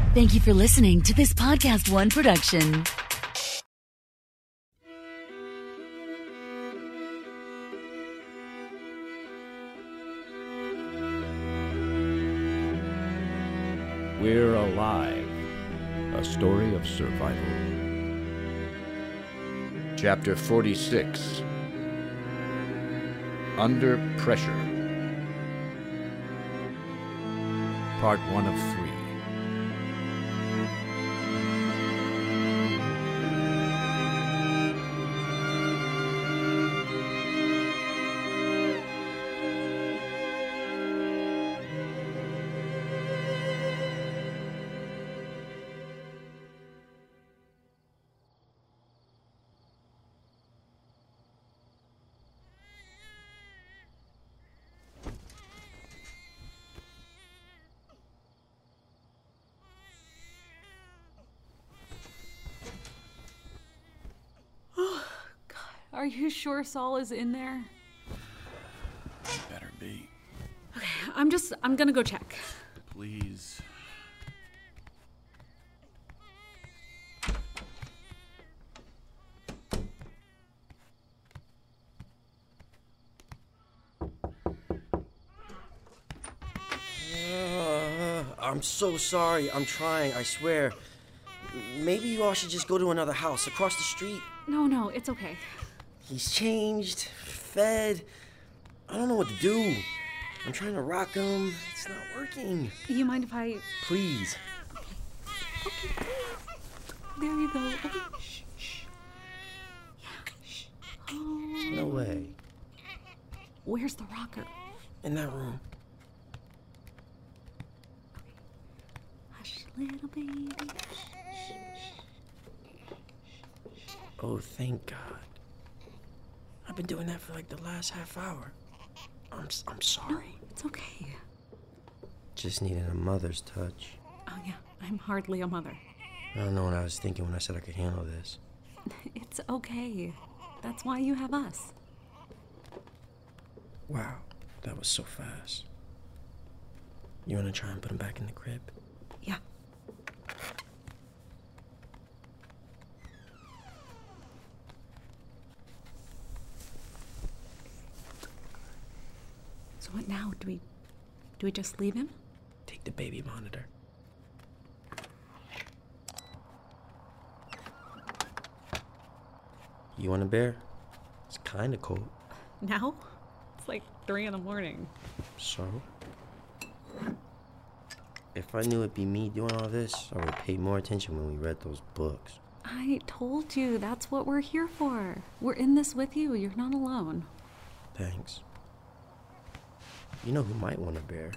Thank you for listening to this Podcast One production. We're Alive, a story of survival. Chapter 46, Under Pressure. Part 1 of 3. Are you sure Saul is in there? Better be. Okay, I'm gonna go check. Please. I'm so sorry. I'm trying, I swear. Maybe you all should just go to another house across the street. No, it's okay. He's changed, fed. I don't know what to do. I'm trying to rock him. It's not working. You mind if I... Please. Okay. There you go. Okay. Shh. Yeah. Shh. Oh. No way. Where's the rocker? In that room. Hush, little baby. Oh, thank God. I've been doing that for like the last half hour. I'm sorry. No, it's okay. Just needed a mother's touch. Oh, yeah. I'm hardly a mother. I don't know what I was thinking when I said I could handle this. It's okay. That's why you have us. Wow, that was so fast. You want to try and put him back in the crib? Yeah. So what now? Do we just leave him? Take the baby monitor. You want a bear? It's kind of cold. Now? It's like 3 a.m. So? If I knew it'd be me doing all this, I would pay more attention when we read those books. I told you, that's what we're here for. We're in this with you. You're not alone. Thanks. You know who might want a bear?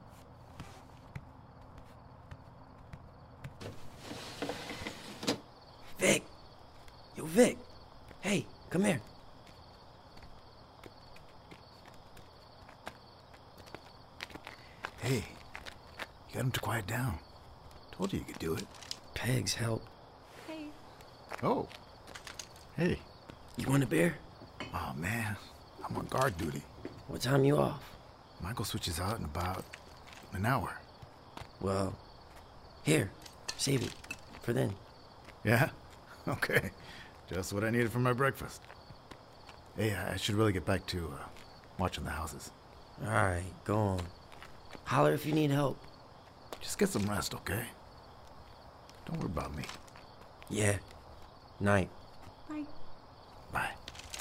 Vic! Yo, Vic! Hey, come here. Hey, you got him to quiet down. Told you could do it. Pegs help. Hey. Oh. Hey. You want a bear? Oh, man. I'm on guard duty. What time you off? Michael switches out in about an hour. Well, here, save it for then. Yeah? Okay. Just what I needed for my breakfast. Hey, I should really get back to watching the houses. All right, go on. Holler if you need help. Just get some rest, okay? Don't worry about me. Yeah. Night. Bye. Bye.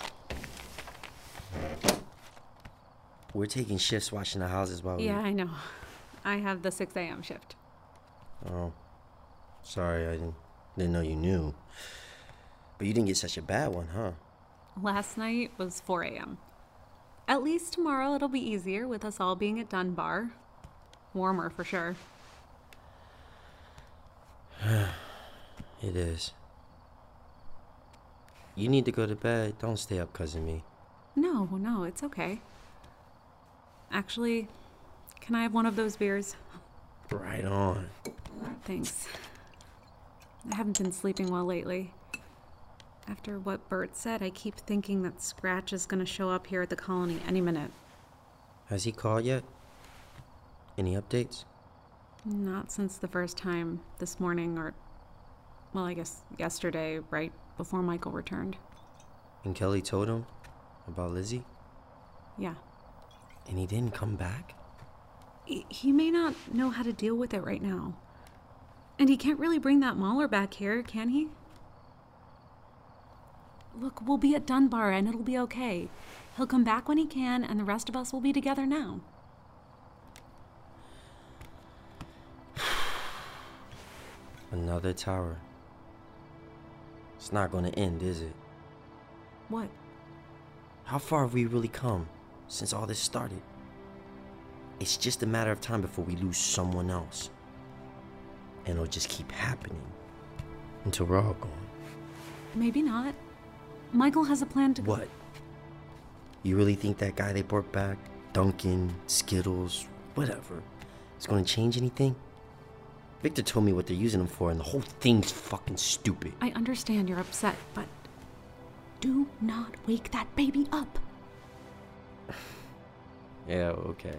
We're taking shifts watching the houses while Yeah, I know. I have the 6 a.m. shift. Oh, sorry, I didn't know you knew. But you didn't get such a bad one, huh? Last night was 4 a.m. At least tomorrow it'll be easier with us all being at Dunbar. Warmer for sure. It is. You need to go to bed. Don't stay up 'cause of me. No, it's okay. Actually, can I have one of those beers? Right on. Thanks. I haven't been sleeping well lately. After what Bert said, I keep thinking that Scratch is going to show up here at the colony any minute. Has he called yet? Any updates? Not since the first time this morning, or, well, I guess yesterday, right before Michael returned. And Kelly told him about Lizzie? Yeah. And he didn't come back? He may not know how to deal with it right now. And he can't really bring that Mahler back here, can he? Look, we'll be at Dunbar and it'll be okay. He'll come back when he can, and the rest of us will be together now. Another tower. It's not gonna end, is it? What? How far have we really come since all this started? It's just a matter of time before we lose someone else. And it'll just keep happening until we're all gone. Maybe not. Michael has a plan to... What? You really think that guy they brought back, Duncan, Skittles, whatever, is gonna change anything? Victor told me what they're using him for, and the whole thing's fucking stupid. I understand you're upset, but do not wake that baby up. Yeah, okay.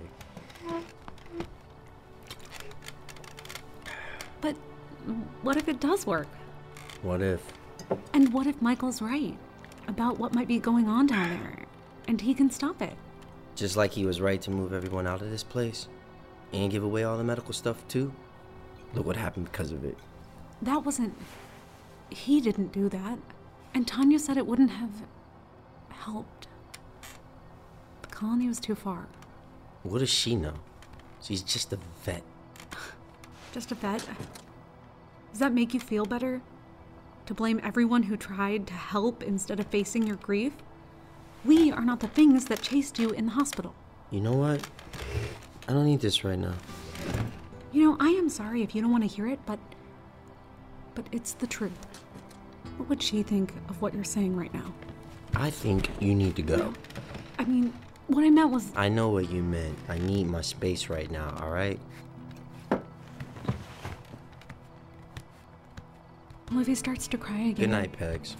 But what if it does work? What if? And what if Michael's right about what might be going on down there, and he can stop it? Just like he was right to move everyone out of this place and give away all the medical stuff too? Look what happened because of it. That wasn't... He didn't do that. And Tanya said it wouldn't have helped. The colony was too far. What does she know? She's just a vet. Just a vet? Does that make you feel better? To blame everyone who tried to help instead of facing your grief? We are not the things that chased you in the hospital. You know what? I don't need this right now. You know, I am sorry if you don't want to hear it, but it's the truth. What would she think of what you're saying right now? I think you need to go. I mean, what I meant was... I know what you meant. I need my space right now, alright? Well, if he starts to cry again... Good night, Pegs.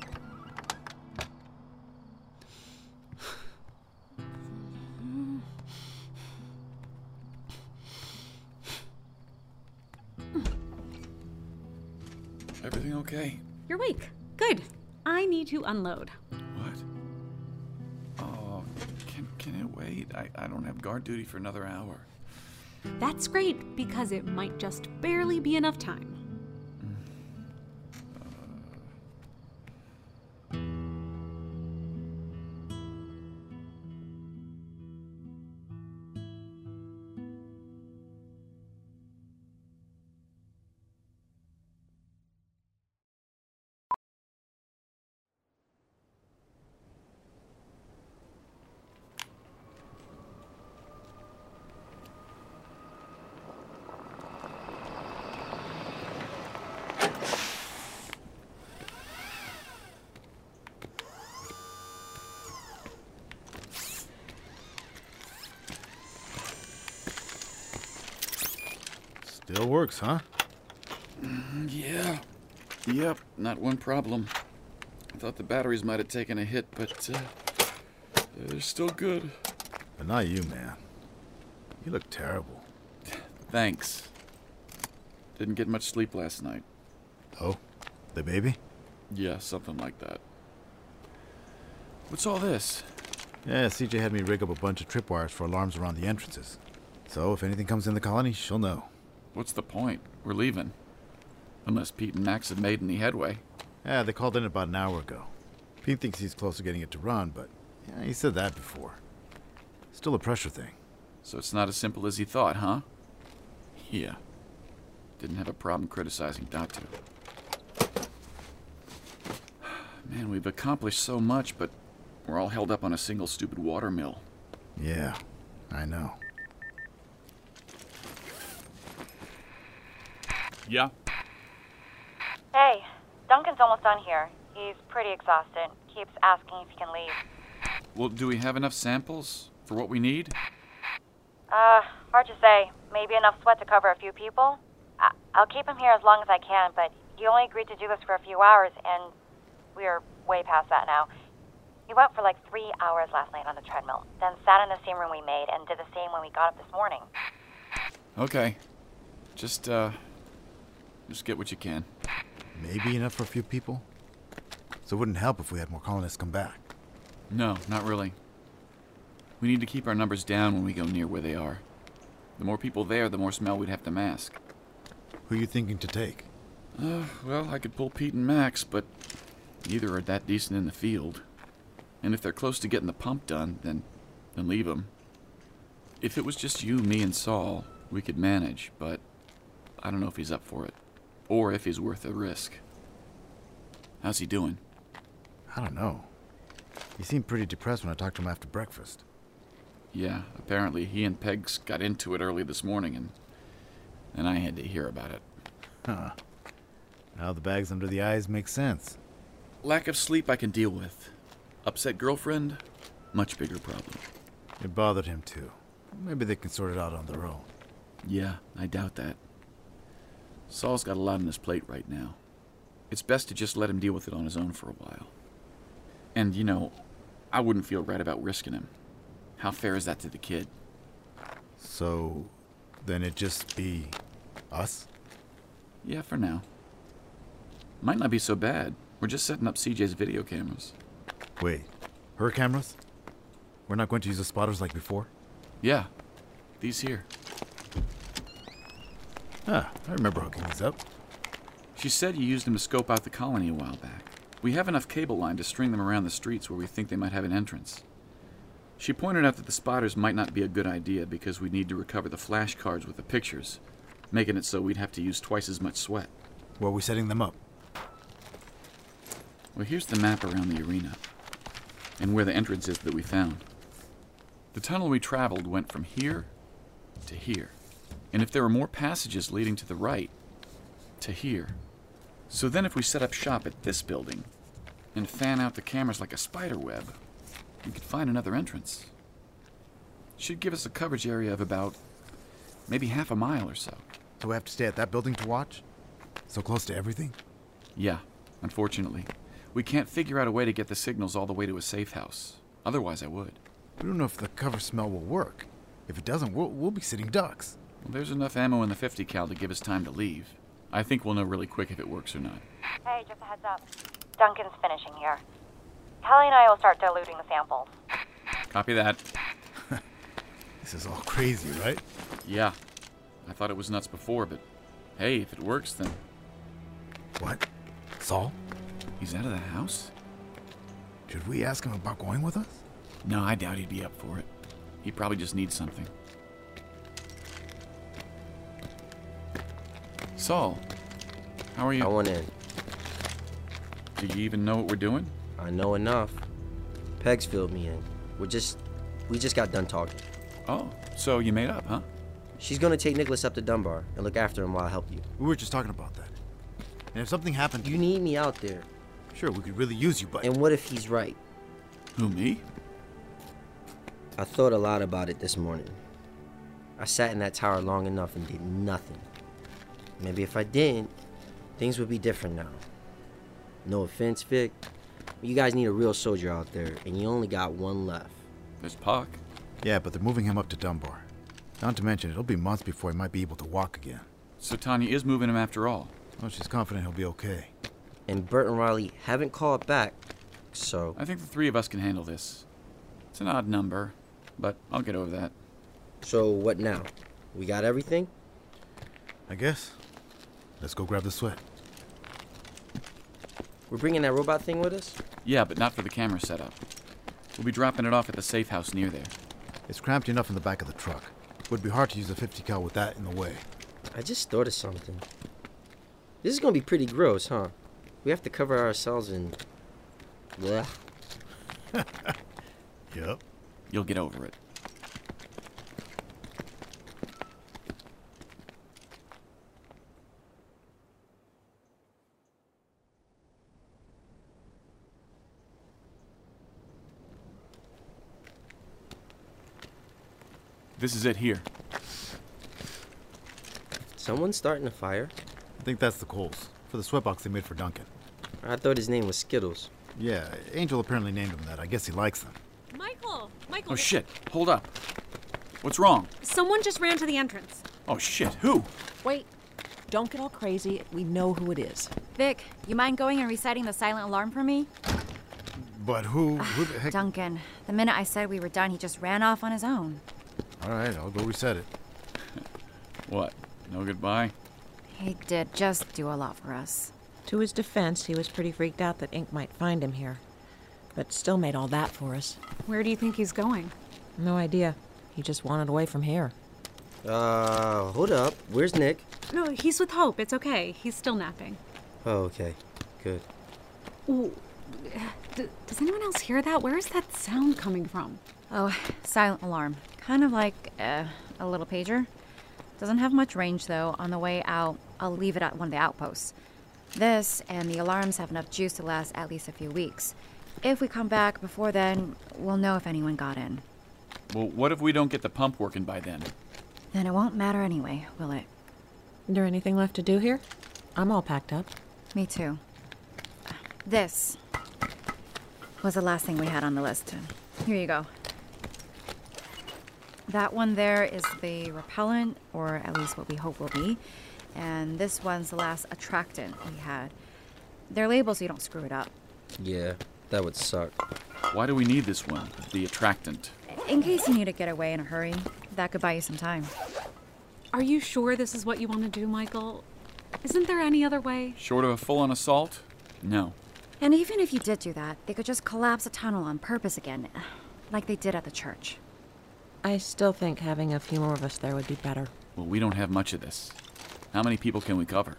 Everything okay? You're awake. Good. I need to unload. What? Oh, can it wait? I don't have guard duty for another hour. That's great, because it might just barely be enough time. Still works, huh? Yeah. Yep, not one problem. I thought the batteries might have taken a hit, but they're still good. But not you, man. You look terrible. Thanks. Didn't get much sleep last night. Oh? The baby? Yeah, something like that. What's all this? Yeah, CJ had me rig up a bunch of tripwires for alarms around the entrances. So if anything comes in the colony, she'll know. What's the point? We're leaving. Unless Pete and Max have made any headway. Yeah, they called in about an hour ago. Pete thinks he's close to getting it to run, but yeah, he said that before. Still a pressure thing. So it's not as simple as he thought, huh? Yeah. Didn't have a problem criticizing Datu. Man, we've accomplished so much, but we're all held up on a single stupid water mill. Yeah, I know. Yeah? Hey, Duncan's almost done here. He's pretty exhausted. Keeps asking if he can leave. Well, do we have enough samples for what we need? Hard to say. Maybe enough sweat to cover a few people? I'll keep him here as long as I can, but he only agreed to do this for a few hours, and we're way past that now. He went for like 3 hours last night on the treadmill, then sat in the same room we made and did the same when we got up this morning. Okay. Just get what you can. Maybe enough for a few people? So it wouldn't help if we had more colonists come back. No, not really. We need to keep our numbers down when we go near where they are. The more people there, the more smell we'd have to mask. Who are you thinking to take? Well, I could pull Pete and Max, but neither are that decent in the field. And if they're close to getting the pump done, then leave them. If it was just you, me, and Saul, we could manage, but I don't know if he's up for it. Or if he's worth the risk. How's he doing? I don't know. He seemed pretty depressed when I talked to him after breakfast. Yeah, apparently he and Pegs got into it early this morning, and I had to hear about it. Huh. Now the bags under the eyes make sense. Lack of sleep I can deal with. Upset girlfriend? Much bigger problem. It bothered him too. Maybe they can sort it out on their own. Yeah, I doubt that. Saul's got a lot on his plate right now. It's best to just let him deal with it on his own for a while. And, I wouldn't feel right about risking him. How fair is that to the kid? So, then it'd just be us? Yeah, for now. Might not be so bad. We're just setting up CJ's video cameras. Wait, her cameras? We're not going to use the spotters like before? Yeah, these here. Ah, I remember hooking these up. She said you used them to scope out the colony a while back. We have enough cable line to string them around the streets where we think they might have an entrance. She pointed out that the spotters might not be a good idea because we'd need to recover the flashcards with the pictures, making it so we'd have to use twice as much sweat. Where are we setting them up? Well, here's the map around the arena, and where the entrance is that we found. The tunnel we traveled went from here to here, and if there were more passages leading to the right, to here. So then if we set up shop at this building, and fan out the cameras like a spider web, we could find another entrance. Should give us a coverage area of about maybe half a mile or so. So we have to stay at that building to watch? So close to everything? Yeah, unfortunately. We can't figure out a way to get the signals all the way to a safe house. Otherwise, I would. We don't know if the cover smell will work. If it doesn't, we'll be sitting ducks. Well, there's enough ammo in the 50 cal to give us time to leave. I think we'll know really quick if it works or not. Hey, just a heads up. Duncan's finishing here. Kelly and I will start diluting the samples. Copy that. This is all crazy, right? Yeah. I thought it was nuts before, but hey, if it works, then... What? Saul? He's out of the house? Should we ask him about going with us? No, I doubt he'd be up for it. He probably just needs something. Saul, how are you? I went in. Do you even know what we're doing? I know enough. Pegs filled me in. We just got done talking. Oh, so you made up, huh? She's gonna take Nicholas up to Dunbar and look after him while I help you. We were just talking about that. And if something happened... You need me out there. Sure, we could really use you, but... And what if he's right? Who, me? I thought a lot about it this morning. I sat in that tower long enough and did nothing. Maybe if I didn't, things would be different now. No offense, Vic. You guys need a real soldier out there, and you only got one left. There's Puck. Yeah, but they're moving him up to Dunbar. Not to mention, it'll be months before he might be able to walk again. So Tanya is moving him after all. Well, she's confident he'll be okay. And Bert and Riley haven't called back, so... I think the three of us can handle this. It's an odd number, but I'll get over that. So what now? We got everything? I guess. Let's go grab the sweat. We're bringing that robot thing with us? Yeah, but not for the camera setup. We'll be dropping it off at the safe house near there. It's cramped enough in the back of the truck. Would be hard to use a 50 cal with that in the way. I just thought of something. This is gonna be pretty gross, huh? We have to cover ourselves in... Blech. Yep. You'll get over it. This is it here. Someone's starting a fire? I think that's the coals. For the sweatbox they made for Duncan. I thought his name was Skittles. Yeah, Angel apparently named him that. I guess he likes them. Michael! Oh shit, hold up. What's wrong? Someone just ran to the entrance. Oh, shit. Who? Wait. Don't get all crazy. We know who it is. Vic, you mind going and reciting the silent alarm for me? But who the heck? Duncan. The minute I said we were done, he just ran off on his own. All right, I'll go reset it. What? No goodbye? He did just do a lot for us. To his defense, he was pretty freaked out that Ink might find him here. But still made all that for us. Where do you think he's going? No idea. He just wanted away from here. Hold up. Where's Nick? No, he's with Hope. It's okay. He's still napping. Oh, okay. Good. Ooh. Does anyone else hear that? Where is that sound coming from? Oh, silent alarm. Kind of like a little pager. Doesn't have much range, though. On the way out, I'll leave it at one of the outposts. This and the alarms have enough juice to last at least a few weeks. If we come back before then, we'll know if anyone got in. Well, what if we don't get the pump working by then? Then it won't matter anyway, will it? Is there anything left to do here? I'm all packed up. Me too. This was the last thing we had on the list. Here you go. That one there is the repellent, or at least what we hope will be. And this one's the last attractant we had. They're labeled so you don't screw it up. Yeah, that would suck. Why do we need this one, the attractant? In case you need to get away in a hurry, that could buy you some time. Are you sure this is what you want to do, Michael? Isn't there any other way? Short of a full-on assault? No. And even if you did do that, they could just collapse a tunnel on purpose again, like they did at the church. I still think having a few more of us there would be better. Well, we don't have much of this. How many people can we cover?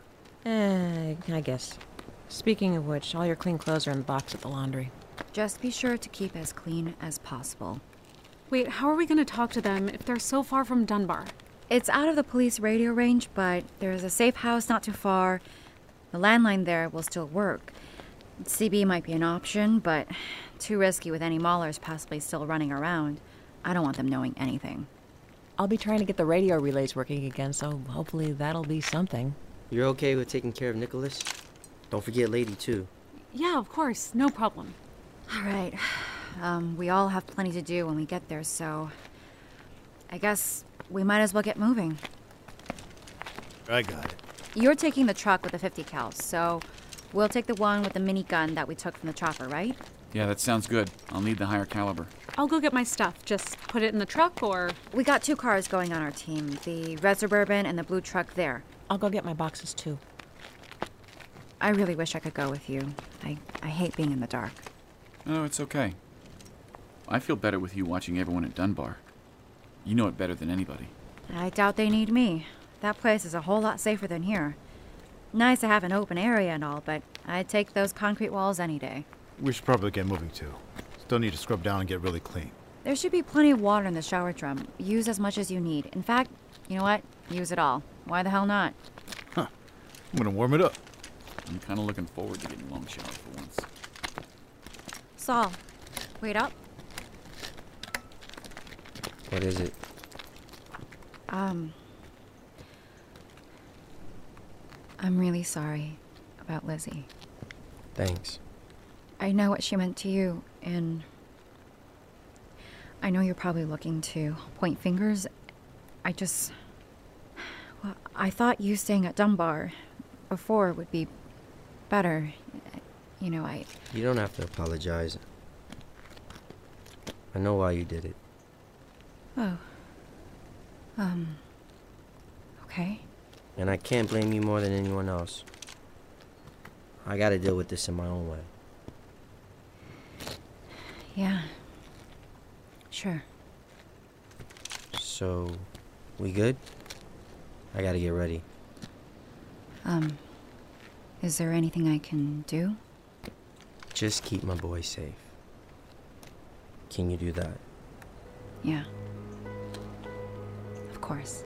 I guess. Speaking of which, all your clean clothes are in the box at the laundry. Just be sure to keep as clean as possible. Wait, how are we going to talk to them if they're so far from Dunbar? It's out of the police radio range, but there's a safe house not too far. The landline there will still work. CB might be an option, but too risky with any maulers possibly still running around. I don't want them knowing anything. I'll be trying to get the radio relays working again, so hopefully that'll be something. You're okay with taking care of Nicholas? Don't forget Lady, too. Yeah, of course. No problem. All right. We all have plenty to do when we get there, so I guess we might as well get moving. I got it. You're taking the truck with the 50 cal, so we'll take the one with the minigun that we took from the chopper, right? Yeah, that sounds good. I'll need the higher caliber. I'll go get my stuff. Just put it in the truck, or... We got 2 cars going on our team, the Red Suburban and the blue truck there. I'll go get my boxes, too. I really wish I could go with you. I hate being in the dark. No, it's okay. I feel better with you watching everyone at Dunbar. You know it better than anybody. I doubt they need me. That place is a whole lot safer than here. Nice to have an open area and all, but I'd take those concrete walls any day. We should probably get moving too. Still need to scrub down and get really clean. There should be plenty of water in the shower drum. Use as much as you need. In fact, you know what? Use it all. Why the hell not? Huh. I'm gonna warm it up. I'm kind of looking forward to getting a long shower for once. Saul, wait up. What is it? I'm really sorry about Lizzie. Thanks. I know what she meant to you, and I know you're probably looking to point fingers. I thought you staying at Dunbar before would be better. You know, You don't have to apologize. I know why you did it. Oh. Okay. And I can't blame you more than anyone else. I gotta deal with this in my own way. Yeah. Sure. So, we good? I gotta get ready. Is there anything I can do? Just keep my boy safe. Can you do that? Yeah. Of course.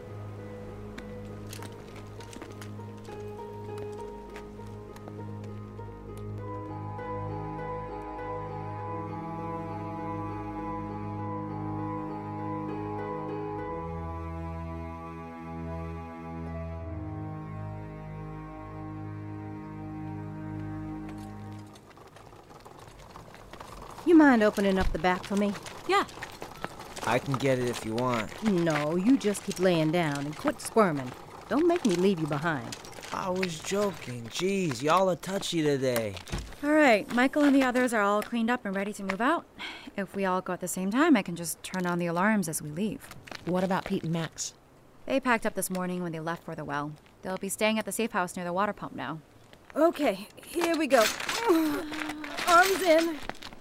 You mind opening up the back for me? Yeah. I can get it if you want. No, you just keep laying down and quit squirming. Don't make me leave you behind. I was joking. Jeez, y'all are touchy today. All right, Michael and the others are all cleaned up and ready to move out. If we all go at the same time, I can just turn on the alarms as we leave. What about Pete and Max? They packed up this morning when they left for the well. They'll be staying at the safe house near the water pump now. Okay, here we go. Arms in.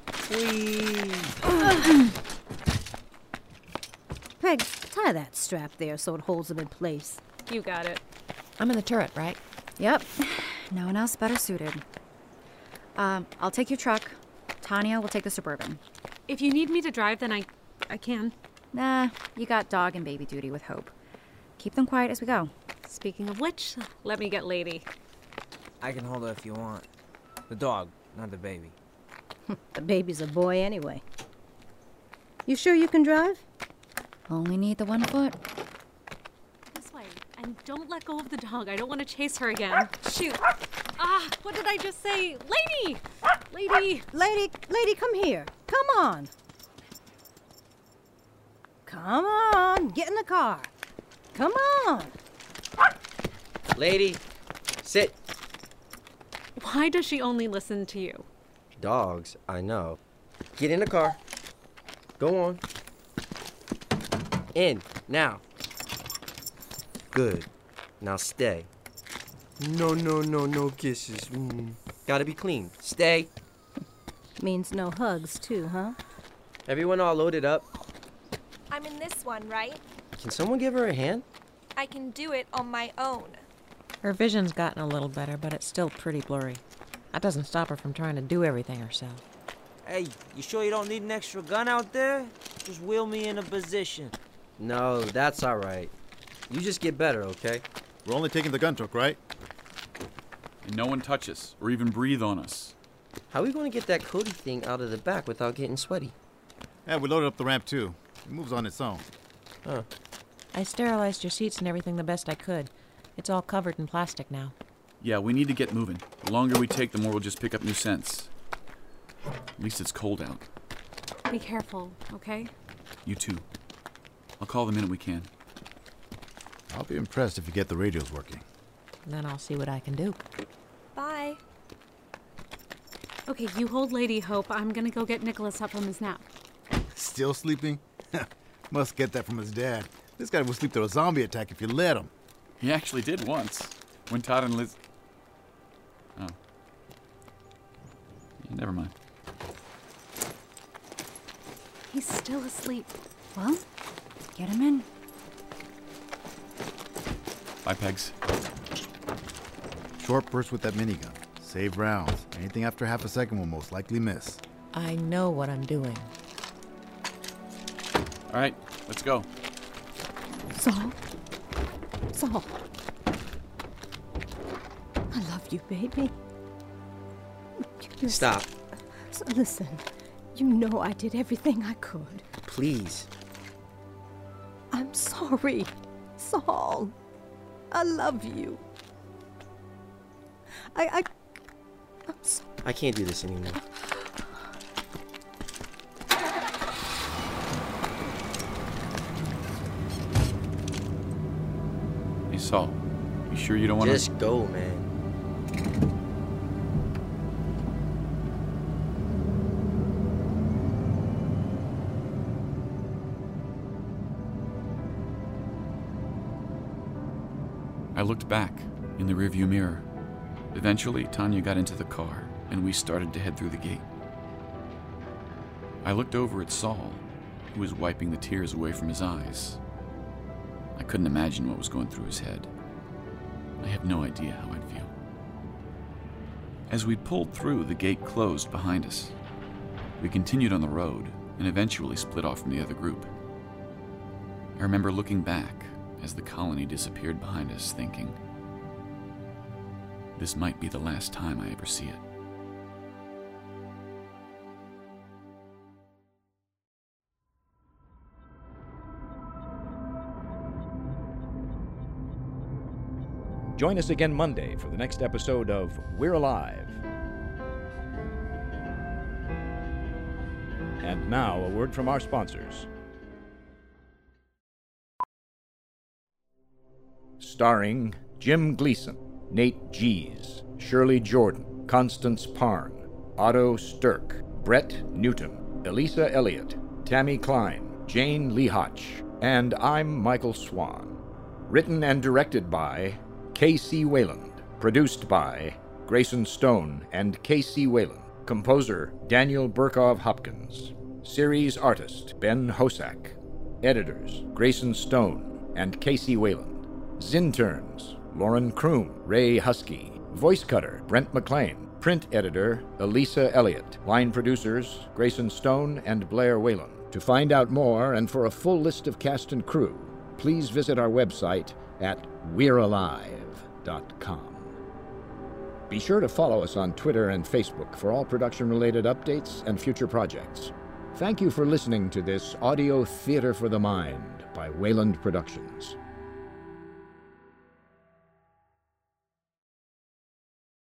Peg, tie that strap there so it holds them in place. You got it. I'm in the turret, right? Yep. No one else better suited. I'll take your truck. Tanya will take the Suburban. If you need me to drive, then I can. Nah, you got dog and baby duty with Hope. Keep them quiet as we go. Speaking of which, let me get Lady. I can hold her if you want. The dog, not the baby. The baby's a boy anyway. You sure you can drive? Only need the 1 foot. This way. And don't let go of the dog. I don't want to chase her again. Shoot. Ah, what did I just say? Lady! Lady! Lady, come here. Come on. Come on. Get in the car. Come on. Lady, sit. Why does she only listen to you? Dogs, I know. Get in the car. Go on. In, now. Good. Now stay. No kisses. Gotta be clean. Stay. Means no hugs, too, huh? Everyone all loaded up? I'm in this one, right? Can someone give her a hand? I can do it on my own. Her vision's gotten a little better, but it's still pretty blurry. That doesn't stop her from trying to do everything herself. Hey, you sure you don't need an extra gun out there? Just wheel me in a position. No, that's all right. You just get better, okay? We're only taking the gun truck, right? And no one touch us or even breathe on us. How are we going to get that Cody thing out of the back without getting sweaty? Yeah, we loaded up the ramp, too. It moves on its own. Huh. I sterilized your seats and everything the best I could. It's all covered in plastic now. Yeah, we need to get moving. The longer we take, the more we'll just pick up new scents. At least it's cold out. Be careful, okay? You too. I'll call the minute we can. I'll be impressed if you get the radios working. Then I'll see what I can do. Bye. Okay, you hold Lady Hope. I'm gonna go get Nicholas up from his nap. Still sleeping? Must get that from his dad. This guy will sleep through a zombie attack if you let him. He actually did once. When Todd and Liz... Oh. Yeah, never mind. He's still asleep. Well, get him in. Bye, Pegs. Short burst with that minigun. Save rounds. Anything after half a second will most likely miss. I know what I'm doing. All right, let's go. Saul. I love you, baby. Stop. So listen, you know I did everything I could. Please. I'm sorry, Saul. I love you. I'm sorry. I can't do this anymore. Hey, Saul, you sure you don't want to... Just go, man. I looked back in the rearview mirror. Eventually, Tanya got into the car, and we started to head through the gate. I looked over at Saul, who was wiping the tears away from his eyes. I couldn't imagine what was going through his head. I have no idea how I'd feel. As we pulled through, the gate closed behind us. We continued on the road and eventually split off from the other group. I remember looking back as the colony disappeared behind us, thinking, this might be the last time I ever see it. Join us again Monday for the next episode of We're Alive. And now, a word from our sponsors. Starring Jim Gleason, Nate Gies, Shirley Jordan, Constance Parn, Otto Stirk, Brett Newton, Elisa Elliott, Tammy Klein, Jane Lehotch, and I'm Michael Swan. Written and directed by K.C. Wayland. Produced by Grayson Stone and K.C. Wayland. Composer Daniel Burkov Hopkins. Series artist Ben Hosack. Editors Grayson Stone and K.C. Wayland. Zinterns Lauren Kroom, Ray Husky. Voice cutter Brent McLean. Print editor Elisa Elliott. Line producers Grayson Stone and Blair Whalen. To find out more and for a full list of cast and crew, please visit our website at we'realive.com. Be sure to follow us on Twitter and Facebook for all production-related updates and future projects. Thank you for listening to this audio theater for the mind by Wayland Productions.